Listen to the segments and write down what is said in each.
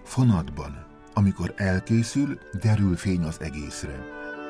Fonatban, amikor elkészül, derül fény az egészre.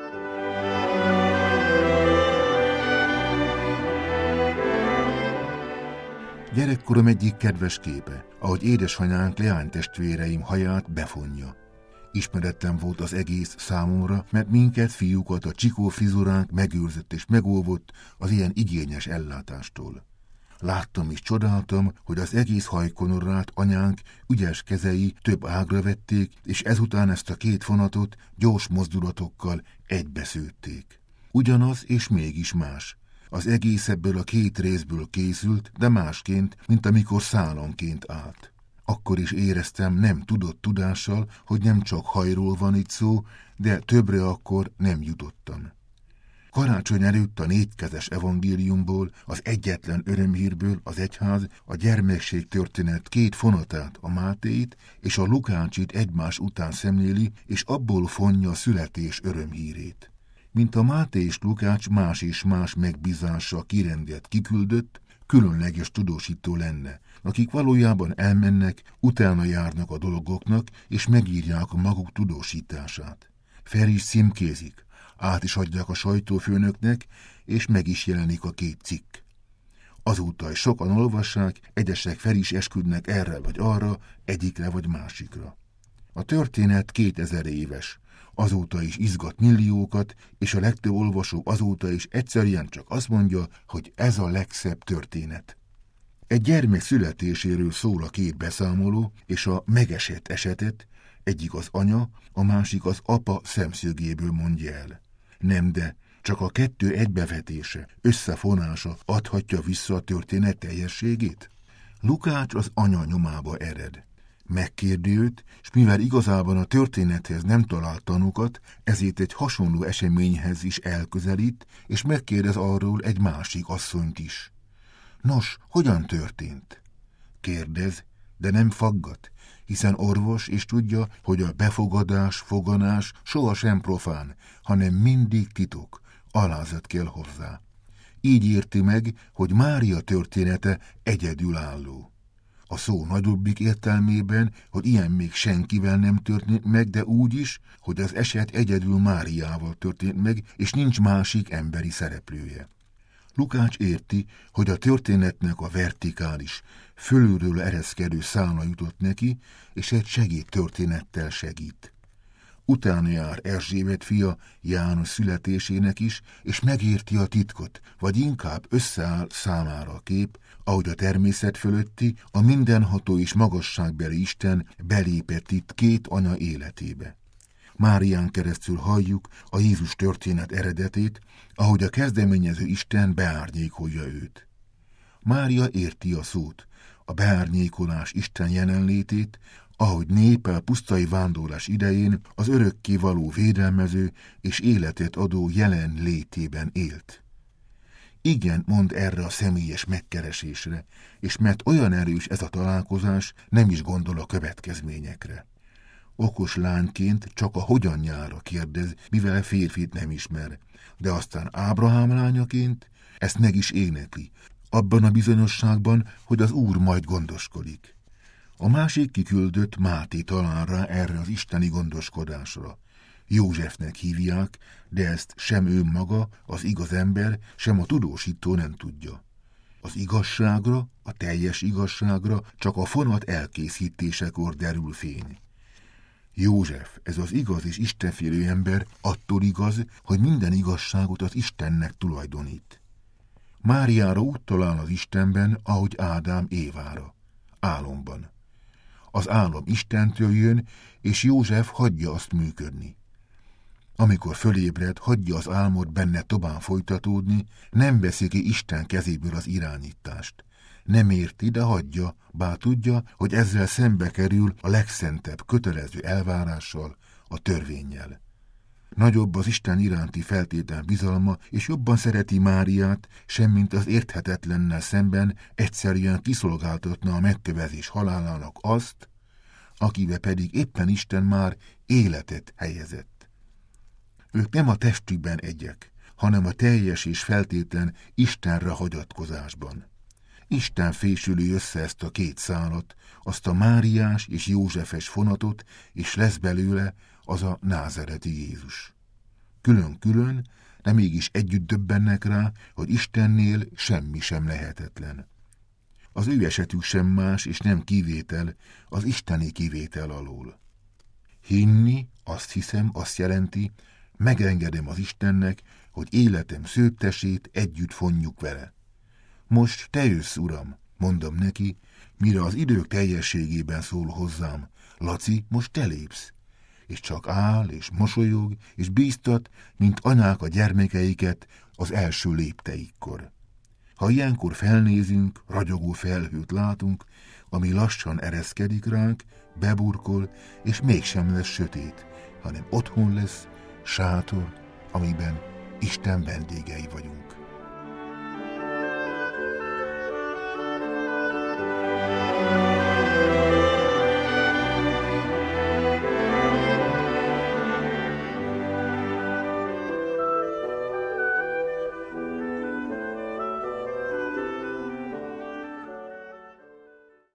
Gyerekkorom egyik kedves képe, ahogy édesanyánk leánytestvéreim haját befonja. Ismeretlen volt az egész számomra, mert minket, fiúkat a csikó frizuránk megőrzött és megóvott az ilyen igényes ellátástól. Láttam és csodáltam, hogy az egész hajkonorrát anyánk ügyes kezei több ágra vették, és ezután ezt a két fonatot gyors mozdulatokkal egybeszőtték. Ugyanaz és mégis más. Az egész ebből a két részből készült, de másként, mint amikor szálanként állt. Akkor is éreztem nem tudott tudással, hogy nem csak hajról van itt szó, de többre akkor nem jutottam. Karácsony előtt a 4 evangéliumból, az egyetlen örömhírből az egyház a gyermekség történet 2 fonatát, a Mátéit és a Lukácsit egymás után szemléli, és abból fonja a születés örömhírét. Mint a Máté és Lukács más és más megbízással kirendelt kiküldött, különleges tudósító lenne, akik valójában elmennek, utána járnak a dolgoknak, és megírják a maguk tudósítását. Fel is címkézik, át is adják a sajtófőnöknek, és meg is jelenik a 2 cikk. Azóta is sokan olvassák, egyesek fel is esküdnek erre vagy arra, egyikre vagy másikra. A történet 2000 éves, azóta is izgat milliókat, és a legtöbb olvasó azóta is egyszerűen csak azt mondja, hogy ez a legszebb történet. Egy gyermek születéséről szól a 2 beszámoló, és a megesett esetet egyik az anya, a másik az apa szemszögéből mondja el. Nem, de csak a 2 egybevetése, összefonása adhatja vissza a történet teljességét? Lukács az anya nyomába ered. Megkérdi őt, és mivel igazában a történethez nem talált tanukat, ezért egy hasonló eseményhez is elközelít, és megkérdez arról egy másik asszonyt is. Nos, hogyan történt? Kérdez, de nem faggat, hiszen orvos és tudja, hogy a befogadás, foganás sohasem profán, hanem mindig titok, alázat kell hozzá. Így érti meg, hogy Mária története egyedülálló. A szó nagyobbik értelmében, hogy ilyen még senkivel nem történt meg, de úgy is, hogy az eset egyedül Máriával történt meg, és nincs másik emberi szereplője. Lukács érti, hogy a történetnek a vertikális, fölülről ereszkedő szála jutott neki, és egy segédtörténettel segít. Utána jár Erzsébet fia János születésének is, és megérti a titkot, vagy inkább összeáll számára a kép, ahogy a természet fölötti, a mindenható és magasságbeli Isten belépett itt 2 anya életébe. Márián keresztül halljuk a Jézus történet eredetét, ahogy a kezdeményező Isten beárnyékolja őt. Mária érti a szót, a beárnyékolás Isten jelenlétét, ahogy népe a pusztai vándorlás idején az örökké való védelmező és életet adó jelen létében élt. Igen, mond erre a személyes megkeresésre, és mert olyan erős ez a találkozás, nem is gondol a következményekre. Okos lányként csak a hogyanjára kérdez, mivel férfit nem ismer, de aztán Ábrahám lányaként ezt meg is énekli, abban a bizonyosságban, hogy az Úr majd gondoskodik. A másik kiküldött Máté talál rá erre az isteni gondoskodásra. Józsefnek hívják, de ezt sem ő maga, az igaz ember, sem a tudósító nem tudja. Az igazságra, a teljes igazságra csak a fonat elkészítésekor derül fény. József, ez az igaz és istenfélő ember, attól igaz, hogy minden igazságot az Istennek tulajdonít. Máriára úgy talál az Istenben, ahogy Ádám Évára, álomban. Az álom Istentől jön, és József hagyja azt működni. Amikor fölébred, hagyja az álmot benne tovább folytatódni, nem veszi ki Isten kezéből az irányítást. Nem érti, de hagyja, bár tudja, hogy ezzel szembe kerül a legszentebb kötelező elvárással, a törvénnyel. Nagyobb az Isten iránti feltétlen bizalma, és jobban szereti Máriát, semmint az érthetetlennel szemben egyszerűen kiszolgáltatna a megkövezés halálának azt, akibe pedig éppen Isten már életet helyezett. Ők nem a testükben egyek, hanem a teljes és feltétlen Istenre hagyatkozásban. Isten fésüli össze ezt a két szálat, azt a Máriás és Józsefes fonatot, és lesz belőle az a názereti Jézus. Külön-külön, de mégis együtt döbbennek rá, hogy Istennél semmi sem lehetetlen. Az ő esetük sem más, és nem kivétel, az isteni kivétel alól. Hinni, azt hiszem, azt jelenti, megengedem az Istennek, hogy életem szőttesét együtt fonjuk vele. Most te jössz, Uram, mondom neki, mire az idők teljességében szól hozzám. Laci, most te lépsz. És csak áll, és mosolyog, és bíztat, mint anyák a gyermekeiket az első lépteikkor. Ha ilyenkor felnézünk, ragyogó felhőt látunk, ami lassan ereszkedik ránk, beburkol, és mégsem lesz sötét, hanem otthon lesz, sátor, amiben Isten vendégei vagyunk.